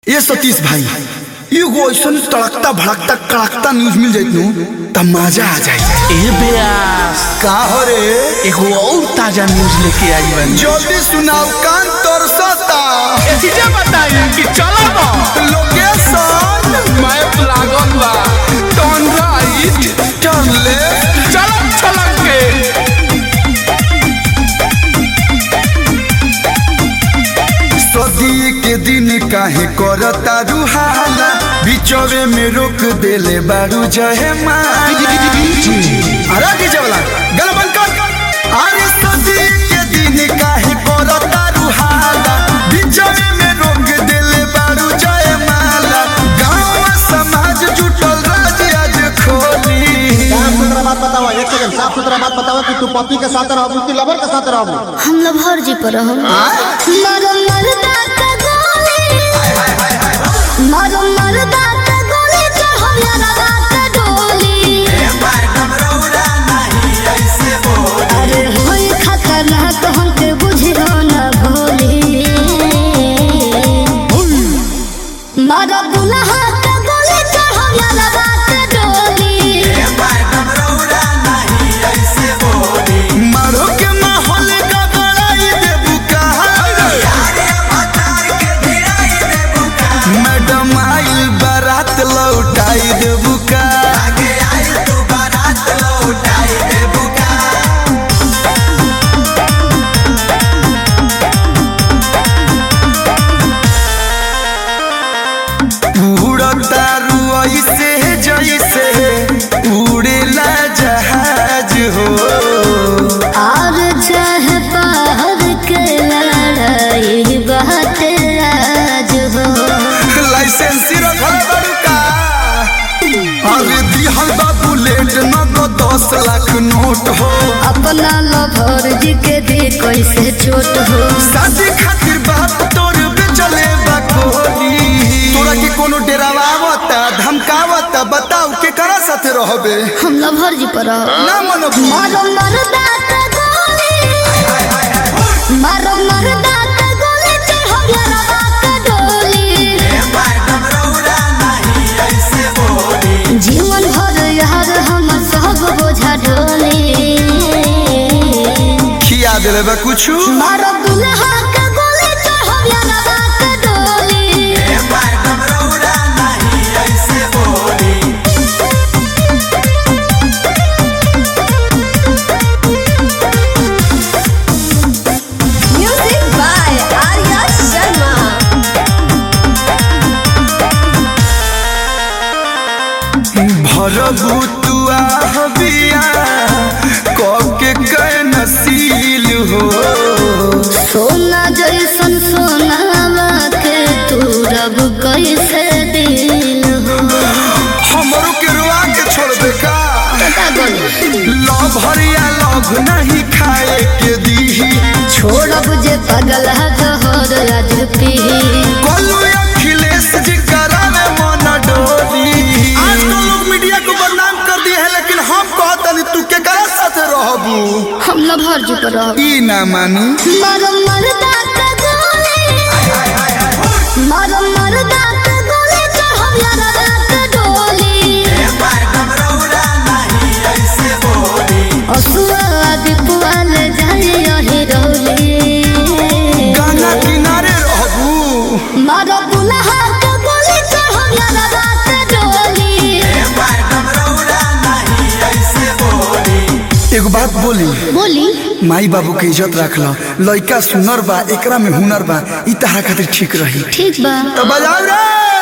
ये सतीश भाई एगो ऐसा तड़कता भड़कता कड़कता न्यूज मिल जाए तब मजा आ जाए। ए बेयास का हो रे? एगो और ताजा न्यूज लेके आई बनी। जल्दी सुनाओ, कान तरसता। ऐसे बताइए कि चला ना लोकेशन मैप लागल बा, टर्न राइट टर्न लेफ्ट चलक चलक के। सदी के दिन काहे करता रुहाला, बिचवे में रोक देले बारू जहे माला। अरे डीजे वाला गल बंद कर। अरे सदी के दिन काहे करता रुहाला, बिचवे में रोक देले बारू जहे माला। गांव समाज जुटल राज आज खोली। साफ सुथरा बात बताओ, एक सेकंड साफ सुथरा बात बताओ कि तू पति के साथ रहबू कि लवर के साथ रहबू? हम लभर जी पर रहम। मारो मरदा का गोली, मारो मरदा का गोली, चढ़ो यारा का डोली। अरे होई खतरनाक हमके बुझियो ना भोली। मारो दुल्हा का गोली, चढ़ो यारा का डोली। मारो के माहौल का बड़ाई देबू कहा। मैडम आइल बारात लौटाई देबू का। उड़ता रुई से जैसे उड़ेला जहाज हो। और चाहे बाहर के लड़ाई बात राज हो। लाइसेंसी रखल बारू का। अरे दिहल बा बुलेट नगद 10 लाख नोट हो। अपना लभर जी के दे कैसे छोट हो। शादी खातिर बाप तोर बेचले बा कोली। तोरा के कोनो डरावता धमकावता, बताओ के करा साथे रहबे? हम लभर जी पर रहो। ना मनो मारो मरदा का गोली, मारो मरदा का गोली, चढ़ो यारा का डोली। जीवन भर यार हम सब बोझा ढोली। खिया देले बा कुछु। मारो दुल्हा का गोली, चढ़ो यारा का डोली। Music by Arya Sharma. भरबू तू बिया के कै नसील हो। सोना जैसन सोनावा के तू रब कैसे दिल हो। हमरो के रुआ के छोड़ दे का। पता गोली लव हरिया लव नहीं खाए के दीही। छोड़ब जे पगल जहर आज पी। कोलू अखिलेश जी करावे मन डोली। आजकल लोग मीडिया को बदनाम कर दिए है, लेकिन हम कहतनी तू के करा साथे रहबू? हम लभर जी पर रहो। ई ना मानी। मारो मरदा का गोली, मारो मरदा का गोली, चढ़ो यारा का डोली। असुआ दीपुआ ले जाइयो हिरौली। गाना किनारे रहबू। मारो दुल्हा का गोली, चढ़ो यारा का डोली। एगो बात बोली, बोली माई बाबू के इज्जत रख लो। लइका सुनर बा, एकरा में हुनर बा, ई तहरा खातिर ठीक रही। ठीक बा। तो बजाओ रे।